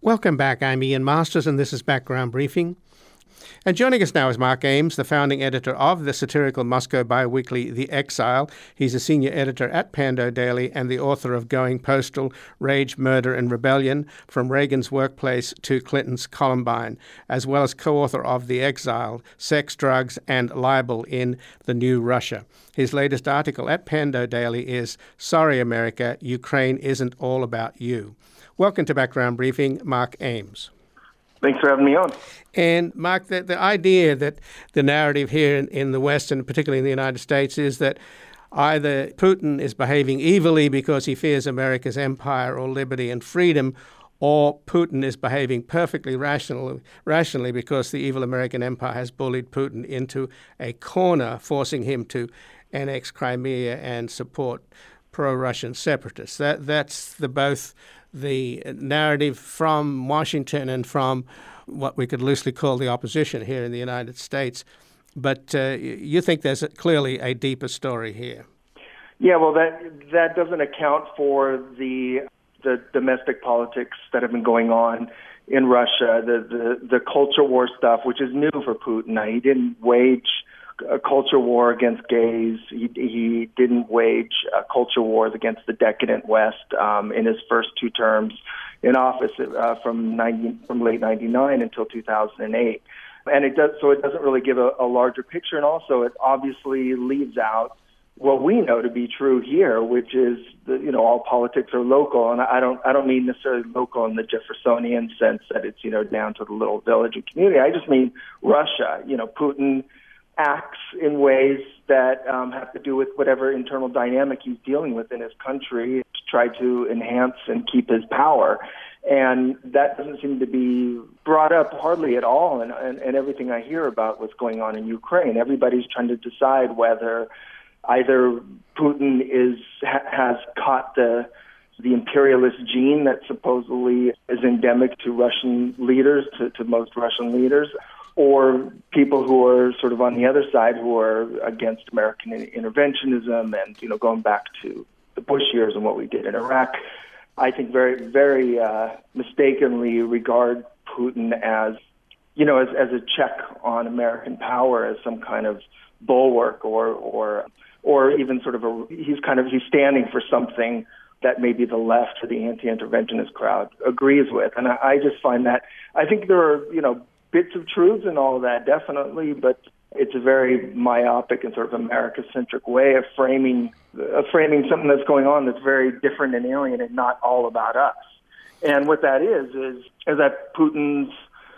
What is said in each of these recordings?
Welcome back. I'm Ian Masters, and this is Background Briefing. And joining us now is Mark Ames, the founding editor of the satirical Moscow biweekly The Exile. He's a senior editor at Pando Daily and the author of Going Postal, Rage, Murder and Rebellion, From Reagan's Workplace to Clinton's Columbine, as well as co-author of The Exile, Sex, Drugs and Libel in the New Russia. His latest article at Pando Daily is Sorry America, Ukraine Isn't All About You. Welcome to Background Briefing, Mark Ames. Thanks for having me on. And Mark, the idea that the narrative here in the West, and particularly in the United States, is that either Putin is behaving evilly because he fears America's empire or liberty and freedom, or Putin is behaving perfectly rationally because the evil American empire has bullied Putin into a corner, forcing him to annex Crimea and support pro-Russian separatists. That's both the narrative from Washington and from what we could loosely call the opposition here in the United States. But you think there's clearly a deeper story here. Yeah, well, that doesn't account for the domestic politics that have been going on in Russia, the culture war stuff, which is new for Putin. He didn't wage a culture war against gays. He didn't wage culture wars against the decadent West in his first two terms in office from late '99 until 2008. And it doesn't really give a larger picture. And also, it obviously leaves out what we know to be true here, which is all politics are local. And I don't mean necessarily local in the Jeffersonian sense that it's down to the little village and community. I just mean Russia. Putin acts in ways that have to do with whatever internal dynamic he's dealing with in his country to try to enhance and keep his power. And that doesn't seem to be brought up hardly at all and everything I hear about what's going on in Ukraine. Everybody's trying to decide whether either Putin has caught the imperialist gene that supposedly is endemic to Russian leaders, to most Russian leaders, or people who are sort of on the other side who are against American interventionism and, going back to the Bush years and what we did in Iraq, I think very, very mistakenly regard Putin as a check on American power, as some kind of bulwark or even sort of he's standing for something that maybe the left or the anti-interventionist crowd agrees with. And I just find that, I think there are, bits of truth and all of that, definitely, but it's a very myopic and sort of America-centric way of framing something that's going on that's very different and alien and not all about us. And what that is that Putin's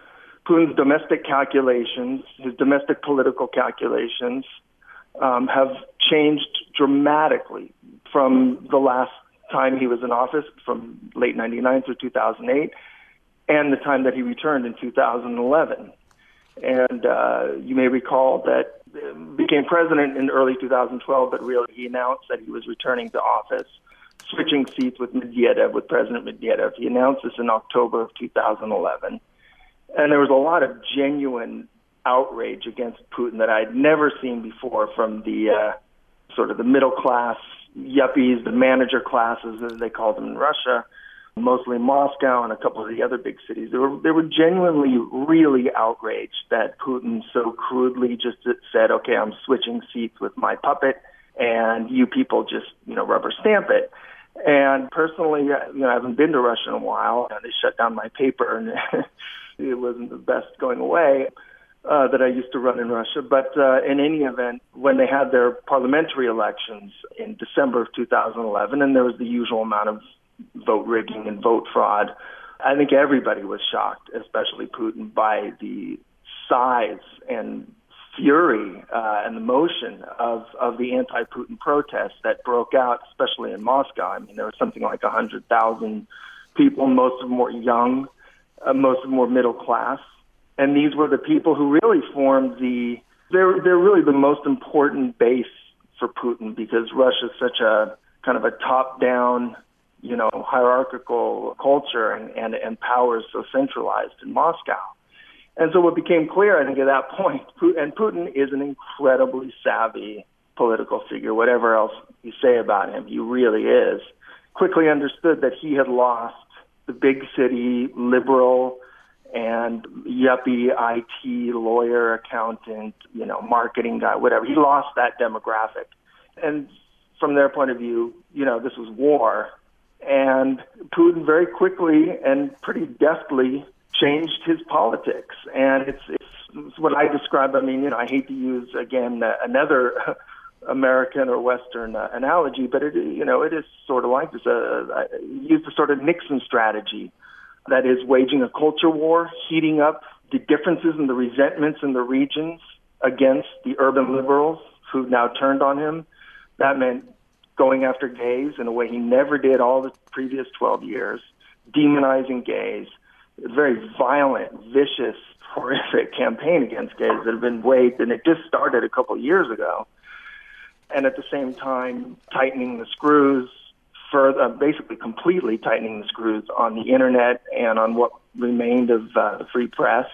domestic calculations, his domestic political calculations, have changed dramatically from the last time he was in office, from late '99 through 2008. And the time that he returned in 2011. And you may recall that he became president in early 2012, but really he announced that he was returning to office, switching seats with President Medvedev. He announced this in October of 2011. And there was a lot of genuine outrage against Putin that I'd never seen before from the sort of the middle class yuppies, the manager classes, as they call them in Russia, mostly Moscow and a couple of the other big cities. They were genuinely really outraged that Putin so crudely just said, okay, I'm switching seats with my puppet, and you people just, rubber stamp it. And personally, I haven't been to Russia in a while. They shut down my paper, and it wasn't the best going away that I used to run in Russia. But in any event, when they had their parliamentary elections in December of 2011, and there was the usual amount of vote rigging and vote fraud, I think everybody was shocked, especially Putin, by the size and fury and the motion of the anti-Putin protests that broke out, especially in Moscow. I mean, there was something like 100,000 people, most of them were young, most of them were middle class. And these were the people who really formed they're really the most important base for Putin, because Russia's such a kind of a top-down, hierarchical culture, and power is so centralized in Moscow. And so what became clear, I think, at that point, Putin is an incredibly savvy political figure, whatever else you say about him, he really is, quickly understood that he had lost the big city liberal and yuppie IT lawyer, accountant, marketing guy, whatever. He lost that demographic. And from their point of view, this was war. And Putin very quickly and pretty deftly changed his politics. And it's what I describe. I hate to use, again, another American or Western analogy, but it is sort of like this. I use the sort of Nixon strategy. That is waging a culture war, heating up the differences and the resentments in the regions against the urban liberals who now turned on him. That meant going after gays in a way he never did all the previous 12 years, demonizing gays, a very violent, vicious, horrific campaign against gays that had been waged, and it just started a couple of years ago. And at the same time, tightening the screws, basically completely tightening the screws on the internet and on what remained of the free press.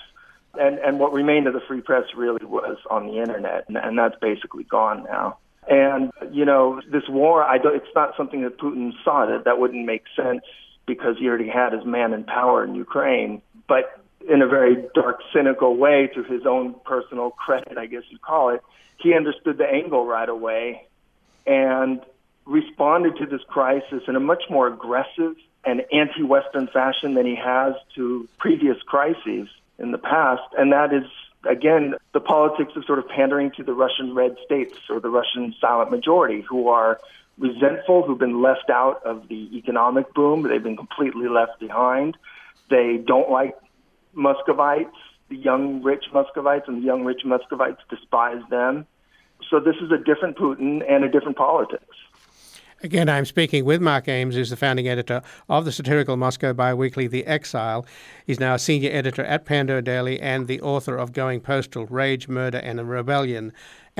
And what remained of the free press really was on the internet, and that's basically gone now. And, this war, it's not something that Putin saw. That wouldn't make sense because he already had his man in power in Ukraine. But in a very dark, cynical way, to his own personal credit, I guess you'd call it, he understood the angle right away and responded to this crisis in a much more aggressive and anti-Western fashion than he has to previous crises in the past. And that is, again, the politics of sort of pandering to the Russian red states or the Russian silent majority who are resentful, who've been left out of the economic boom. They've been completely left behind. They don't like Muscovites, the young rich Muscovites, and the young rich Muscovites despise them. So this is a different Putin and a different politics. Again, I'm speaking with Mark Ames, who's the founding editor of the satirical Moscow biweekly The Exile. He's now a senior editor at Pando Daily and the author of Going Postal, Rage, Murder, and Rebellion,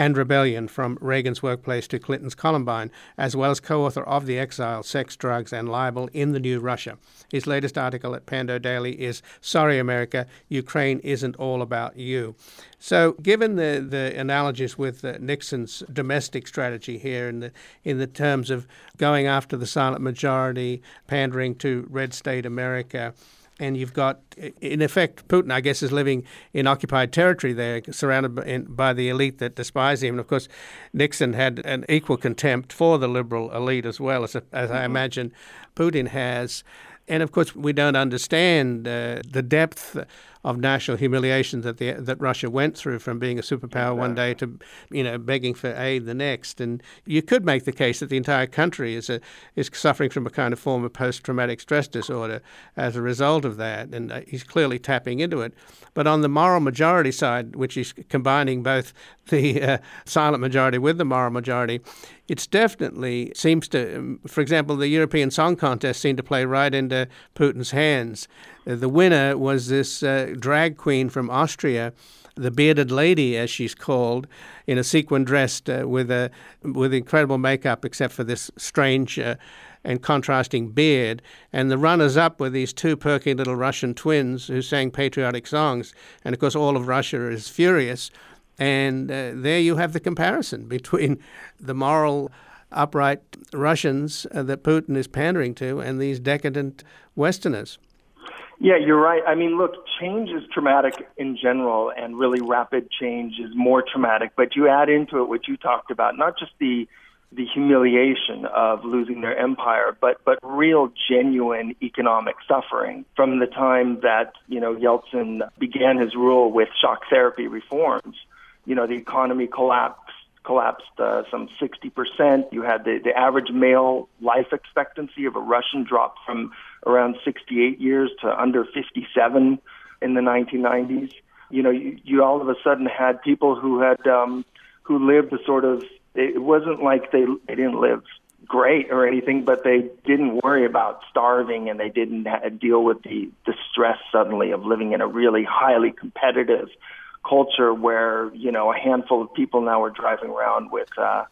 from Reagan's Workplace to Clinton's Columbine, as well as co-author of The Exile, Sex, Drugs, and Libel in the New Russia. His latest article at Pando Daily is Sorry, America, Ukraine Isn't All About You. So given the analogies with Nixon's domestic strategy here in the terms of going after the silent majority, pandering to red state America, and you've got, in effect, Putin, I guess, is living in occupied territory there, surrounded by the elite that despise him. And, of course, Nixon had an equal contempt for the liberal elite as well, as I imagine Putin has. And, of course, we don't understand the depth of national humiliation that Russia went through, from being a superpower one day to, begging for aid the next. And you could make the case that the entire country is suffering from a kind of form of post-traumatic stress disorder as a result of that. And he's clearly tapping into it. But on the moral majority side, which is combining both the silent majority with the moral majority, it's definitely seems to, for example, the European Song Contest seemed to play right into Putin's hands. The winner was this drag queen from Austria, the bearded lady, as she's called, in a sequin dress with incredible makeup, except for this strange and contrasting beard. And the runners-up were these two perky little Russian twins who sang patriotic songs. And, of course, all of Russia is furious. And there you have the comparison between the moral, upright Russians that Putin is pandering to and these decadent Westerners. Yeah, you're right. I mean, look, change is traumatic in general, and really rapid change is more traumatic. But you add into it what you talked about, not just the humiliation of losing their empire, but real, genuine economic suffering from the time that, Yeltsin began his rule with shock therapy reforms. The economy collapsed some 60%. You had the average male life expectancy of a Russian drop from around 68 years to under 57 in the 1990s. You all of a sudden had people who lived a sort of, it wasn't like they didn't live great or anything, but they didn't worry about starving, and they didn't deal with the stress suddenly of living in a really highly competitive culture where, a handful of people now were driving around with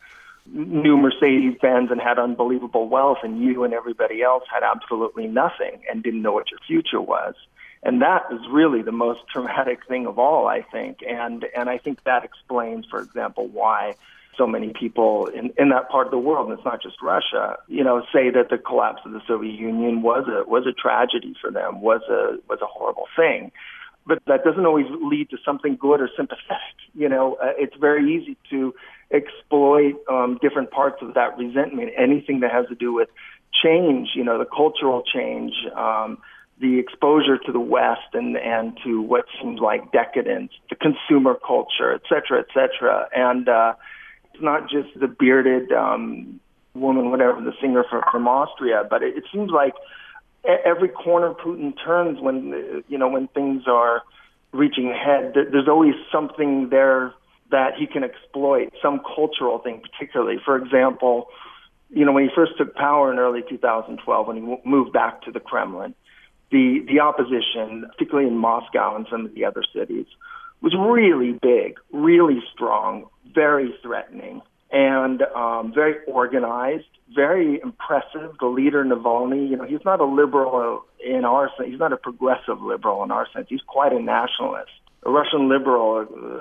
new Mercedes-Benz and had unbelievable wealth, and you and everybody else had absolutely nothing and didn't know what your future was. And that is really the most traumatic thing of all, I think. And I think that explains, for example, why so many people in that part of the world, and it's not just Russia, say that the collapse of the Soviet Union was a tragedy for them, was a horrible thing. But that doesn't always lead to something good or sympathetic. It's very easy to exploit different parts of that resentment, anything that has to do with change, the cultural change, the exposure to the West and to what seems like decadence, the consumer culture, et cetera, et cetera. And it's not just the bearded woman, whatever, the singer from Austria, but it seems like every corner Putin turns when things are reaching ahead, there's always something there that he can exploit, some cultural thing particularly. For example, when he first took power in early 2012, when he moved back to the Kremlin, the opposition, particularly in Moscow and some of the other cities, was really big, really strong, very threatening, and very organized, very impressive. The leader, Navalny, he's not a liberal in our sense. He's not a progressive liberal in our sense. He's quite a nationalist. A Russian liberal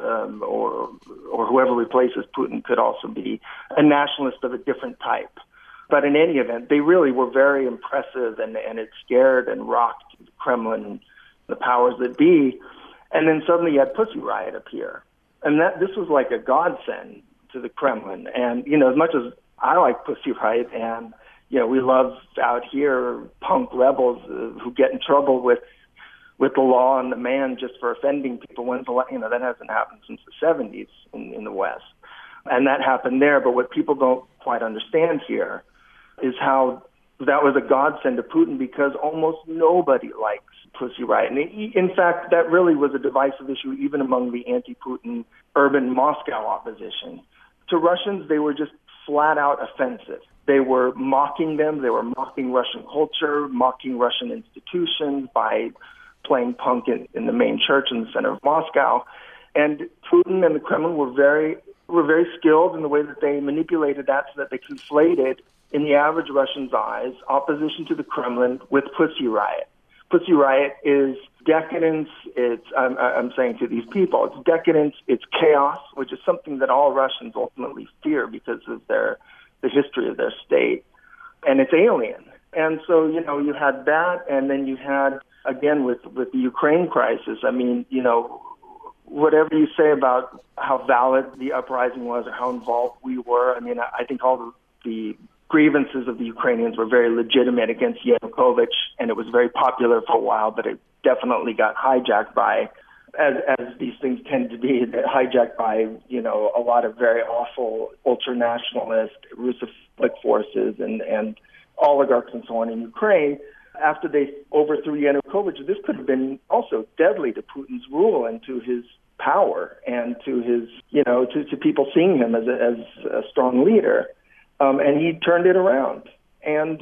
or whoever replaces Putin could also be a nationalist of a different type. But in any event, they really were very impressive, and it scared and rocked the Kremlin, the powers that be. And then suddenly you had Pussy Riot appear. And this was like a godsend to the Kremlin. And, as much as I like Pussy Riot and, we love out here punk rebels who get in trouble with the law and the man just for offending people, that hasn't happened since the 70s in the West. And that happened there. But what people don't quite understand here is how that was a godsend to Putin, because almost nobody likes Pussy Riot. And in fact, that really was a divisive issue even among the anti-Putin urban Moscow opposition. To Russians, they were just flat out offensive. They were mocking them. They were mocking Russian culture, mocking Russian institutions by playing punk in the main church in the center of Moscow. And Putin and the Kremlin were very skilled in the way that they manipulated that so that they conflated, in the average Russian's eyes, opposition to the Kremlin with Pussy Riot. Pussy Riot is decadence. I'm saying to these people, it's decadence, it's chaos, which is something that all Russians ultimately fear because of the history of their state. And it's alien. And so, you had that, and then you had, again, with the Ukraine crisis, whatever you say about how valid the uprising was or how involved we were, I think all the grievances of the Ukrainians were very legitimate against Yanukovych, and it was very popular for a while, but it definitely got hijacked by, as these things tend to be, hijacked by, a lot of very awful ultranationalist Russophobic forces and oligarchs and so on in Ukraine. After they overthrew Yanukovych, this could have been also deadly to Putin's rule and to his power and to his, to people seeing him as a strong leader. And he turned it around and,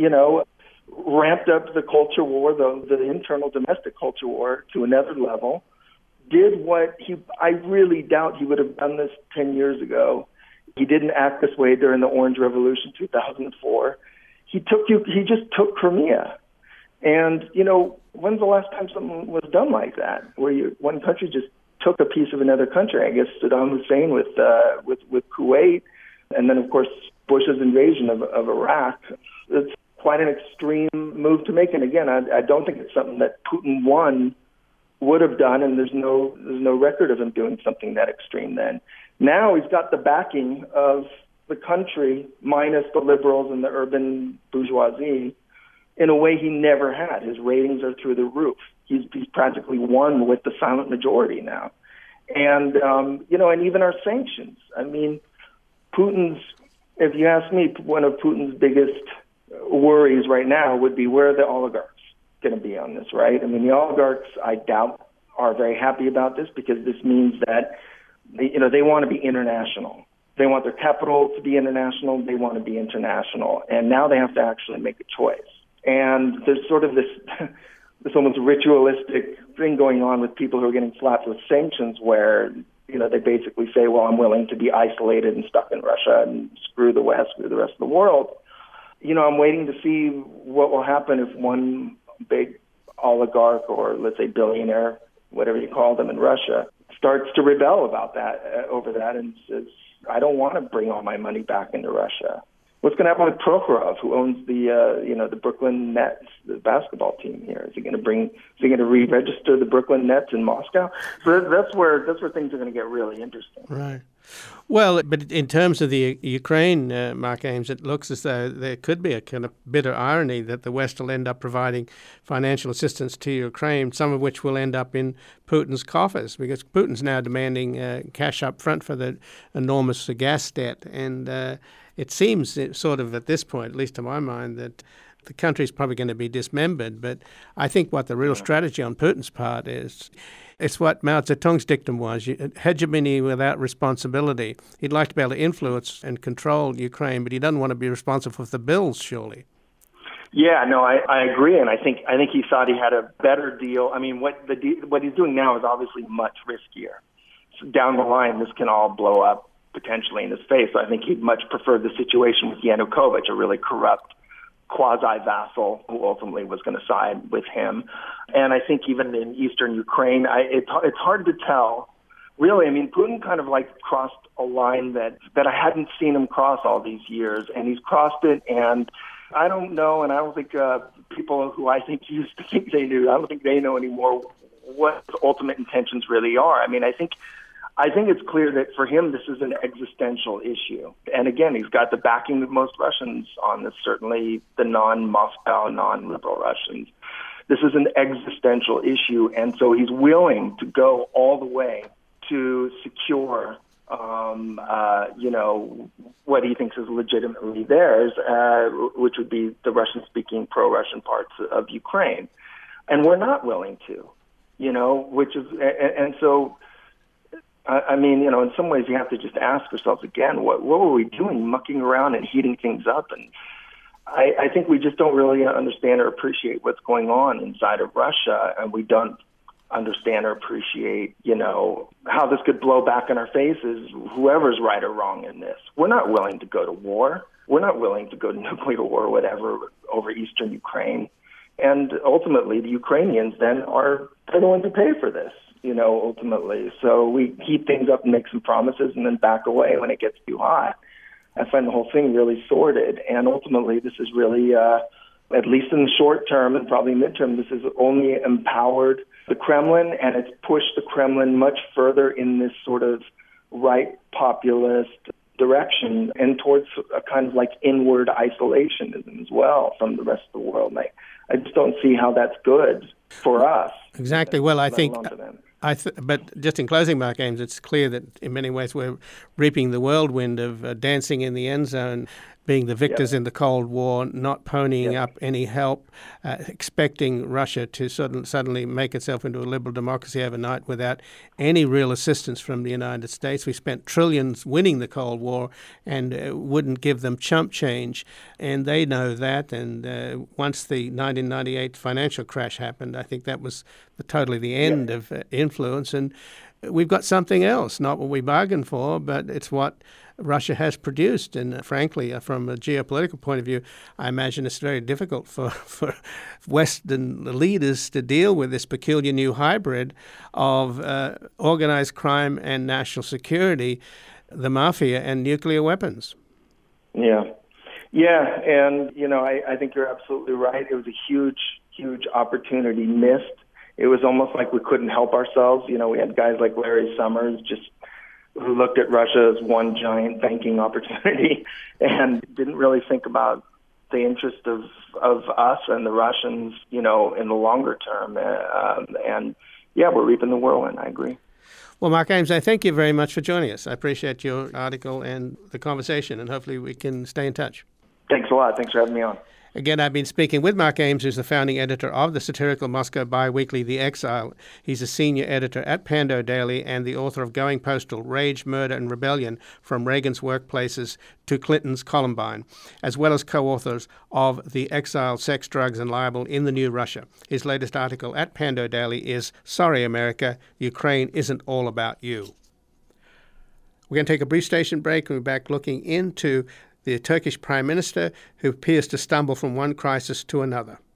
ramped up the culture war, the internal domestic culture war to another level, did what I really doubt he would have done this 10 years ago. He didn't act this way during the Orange Revolution, 2004. He just took Crimea. And, when's the last time something was done like that, where one country just took a piece of another country? I guess Saddam Hussein with Kuwait, and then, of course, Bush's invasion of Iraq. It's quite an extreme move to make. And again, I don't think it's something that Putin won would have done, and there's no record of him doing something that extreme then. Now he's got the backing of the country, minus the liberals and the urban bourgeoisie, in a way he never had. His ratings are through the roof. He's practically won with the silent majority now. And, and even our sanctions. Putin's, if you ask me, one of Putin's biggest worries right now would be where are the oligarchs going to be on this, right? The oligarchs, I doubt, are very happy about this, because this means that, they want to be international. They want their capital to be international. They want to be international. And now they have to actually make a choice. And there's sort of this almost ritualistic thing going on with people who are getting slapped with sanctions where, they basically say, well, I'm willing to be isolated and stuck in Russia and screw the West, screw the rest of the world. I'm waiting to see what will happen if one big oligarch or, let's say, billionaire, whatever you call them in Russia, starts to rebel about that, over that, and says, I don't want to bring all my money back into Russia. What's going to happen with Prokhorov, who owns the Brooklyn Nets, the basketball team here? Is he going to re-register the Brooklyn Nets in Moscow? So that's where things are going to get really interesting. Right. Well, but in terms of the Ukraine, Mark Ames, it looks as though there could be a kind of bitter irony that the West will end up providing financial assistance to Ukraine, some of which will end up in Putin's coffers, because Putin's now demanding cash up front for the enormous gas debt. And it seems sort of at this point, at least to my mind, that the country's probably going to be dismembered. But I think what the real strategy on Putin's part is, it's what Mao Zedong's dictum was, hegemony without responsibility. He'd like to be able to influence and control Ukraine, but he doesn't want to be responsible for the bills, surely. Yeah, no, I agree, and I think he thought he had a better deal. I mean, what he's doing now is obviously much riskier. So down the line, this can all blow up potentially in his face. So I think he'd much prefer the situation with Yanukovych, a really corrupt quasi-vassal who ultimately was going to side with him. And I think even in eastern Ukraine, it's hard to tell. Really, I mean, Putin kind of like crossed a line that I hadn't seen him cross all these years, and he's crossed it, and I don't know, and I don't think people who I think used to think they knew, I don't think they know anymore what his ultimate intentions really are. I mean, I think it's clear that for him, this is an existential issue. And again, he's got the backing of most Russians on this, certainly the non-Moscow, non-liberal Russians. This is an existential issue, and so he's willing to go all the way to secure, what he thinks is legitimately theirs, which would be the Russian-speaking, pro-Russian parts of Ukraine. And we're not willing to, and so... I mean, in some ways you have to just ask yourselves again, what were we doing, mucking around and heating things up? And I think we just don't really understand or appreciate what's going on inside of Russia, and we don't understand or appreciate, how this could blow back in our faces, whoever's right or wrong in this. We're not willing to go to war. We're not willing to go to nuclear war or whatever over eastern Ukraine. And ultimately, the Ukrainians then are the ones who pay for this. Ultimately. So we heat things up and make some promises and then back away when it gets too hot. I find the whole thing really sordid. And ultimately, this is really, at least in the short term and probably midterm, this has only empowered the Kremlin, and it's pushed the Kremlin much further in this sort of right populist direction and towards a kind of like inward isolationism as well from the rest of the world. And I just don't see how that's good for us. Exactly. Well, I think... But just in closing, Mark Ames, it's clear that in many ways we're reaping the whirlwind of dancing in the end zone, being the victors in the Cold War, not ponying up any help, expecting Russia to suddenly make itself into a liberal democracy overnight without any real assistance from the United States. We spent trillions winning the Cold War and wouldn't give them chump change, and they know that. And once the 1998 financial crash happened, I think that was totally the end of influence. And we've got something else, not what we bargained for, but it's what Russia has produced. And frankly, from a geopolitical point of view, I imagine it's very difficult for Western leaders to deal with this peculiar new hybrid of organized crime and national security, the mafia and nuclear weapons. Yeah, and I think you're absolutely right. It was a huge opportunity missed. It was almost like we couldn't help ourselves. We had guys like Larry Summers who looked at Russia as one giant banking opportunity and didn't really think about the interest of us and the Russians, in the longer term. We're reaping the whirlwind. I agree. Well, Mark Ames, I thank you very much for joining us. I appreciate your article and the conversation, and hopefully we can stay in touch. Thanks a lot. Thanks for having me on. Again, I've been speaking with Mark Ames, who's the founding editor of the satirical Moscow biweekly The Exile. He's a senior editor at Pando Daily and the author of Going Postal, Rage, Murder and Rebellion from Reagan's Workplaces to Clinton's Columbine, as well as co-authors of The Exile, Sex, Drugs and Libel in the New Russia. His latest article at Pando Daily is Sorry, America, Ukraine Isn't All About You. We're going to take a brief station break and we're back looking into the Turkish Prime Minister who appears to stumble from one crisis to another.